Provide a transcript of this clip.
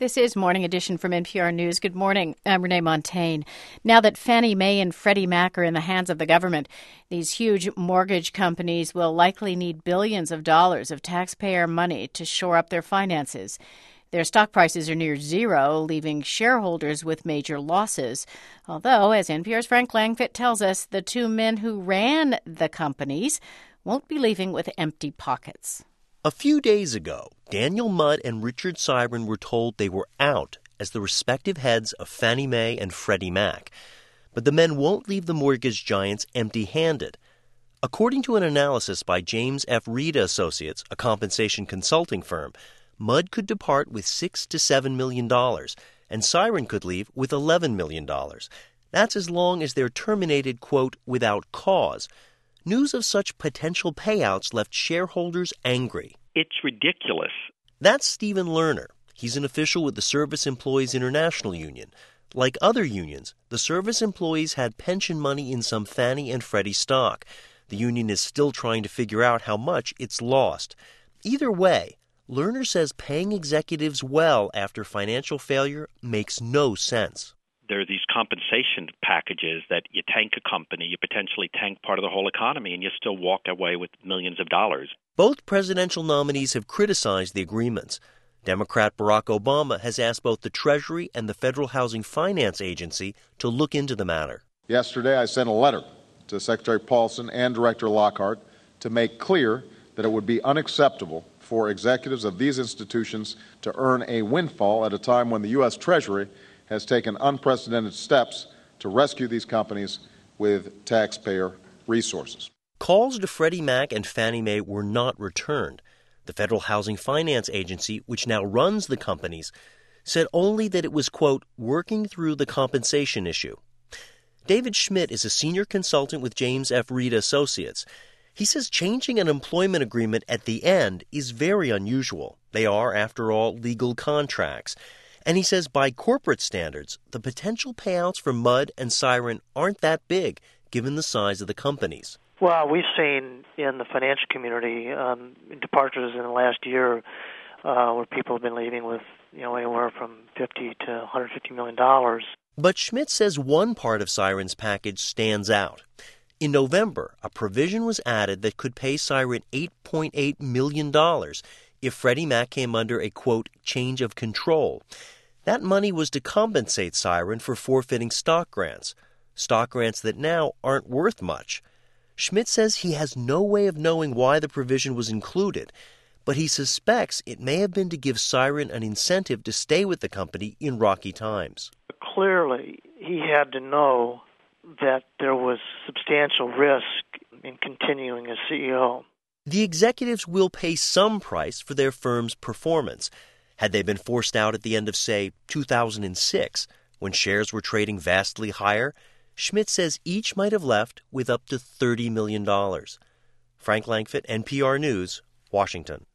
This is Morning Edition from NPR News. Good morning. I'm Renee Montagne. Now that Fannie Mae and Freddie Mac are in the hands of the government, these huge mortgage companies will likely need billions of dollars of taxpayer money to shore up their finances. Their stock prices are near zero, leaving shareholders with major losses. Although, as NPR's Frank Langfitt tells us, the two men who ran the companies won't be leaving with empty pockets. A few days ago, Daniel Mudd and Richard Syron were told they were out as the respective heads of Fannie Mae and Freddie Mac. But the men won't leave the mortgage giants empty-handed. According to an analysis by James F. Rita Associates, a compensation consulting firm, Mudd could depart with $6 to $7 million, and Syron could leave with $11 million. That's as long as they're terminated, quote, without cause. News of such potential payouts left shareholders angry. It's ridiculous. That's Stephen Lerner. He's an official with the Service Employees International Union. Like other unions, the service employees had pension money in some Fannie and Freddie stock. The union is still trying to figure out how much it's lost. Either way, Lerner says paying executives well after financial failure makes no sense. There are these compensation packages that you tank a company, you potentially tank part of the whole economy, and you still walk away with millions of dollars. Both presidential nominees have criticized the agreements. Democrat Barack Obama has asked both the Treasury and the Federal Housing Finance Agency to look into the matter. Yesterday, I sent a letter to Secretary Paulson and Director Lockhart to make clear that it would be unacceptable for executives of these institutions to earn a windfall at a time when the U.S. Treasury has taken unprecedented steps to rescue these companies with taxpayer resources. Calls to Freddie Mac and Fannie Mae were not returned. The Federal Housing Finance Agency, which now runs the companies, said only that it was, quote, working through the compensation issue. David Schmidt is a senior consultant with James F. Rita Associates. He says changing an employment agreement at the end is very unusual. They are, after all, legal contracts. And he says by corporate standards, the potential payouts for Mudd and Syron aren't that big, given the size of the companies. Well, we've seen in the financial community departures in the last year where people have been leaving with anywhere from $50 to $150 million. But Schmidt says one part of Syron's package stands out. In November, a provision was added that could pay Syron $8.8 million if Freddie Mac came under a, quote, change of control. That money was to compensate Syron for forfeiting stock grants that now aren't worth much. Schmidt says he has no way of knowing why the provision was included, but he suspects it may have been to give Syron an incentive to stay with the company in rocky times. Clearly, he had to know that there was substantial risk in continuing as CEO. The executives will pay some price for their firm's performance. Had they been forced out at the end of, say, 2006, when shares were trading vastly higher, Schmidt says each might have left with up to $30 million. Frank Langfitt, NPR News, Washington.